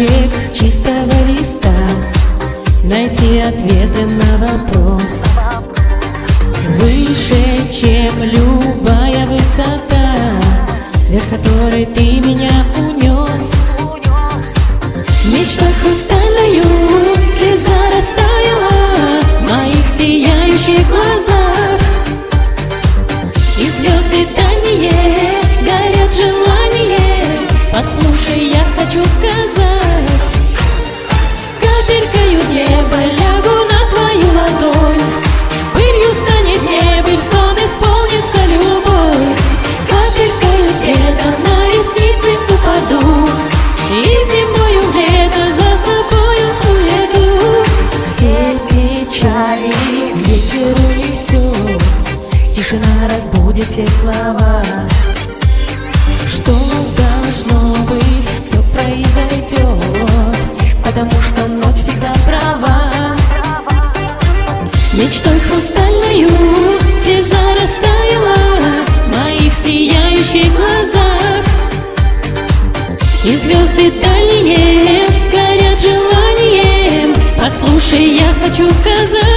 листочек чистого листа, найти ответы на вопрос. Выше, чем любая высота, вверх которой ты меня унес. Мечта хрустальною слеза растаяла в моих сияющих глазах. И звезды дальние горят желанием. Послушай, я хочу сказать: капелькою неба лягу на твою ладонь, пылью станет небо, и сон исполнится любовь. Капелькою света на ресницы упаду, и зимою в лето за собою уеду. Все печали ветер унесет, тишина разбудит все слова. Что должно быть, все произойдет, потому что ночь всегда права. Мечтой хрустальною слеза растаяла в моих сияющих глазах. И звезды дальние горят желанием. Послушай, я хочу сказать: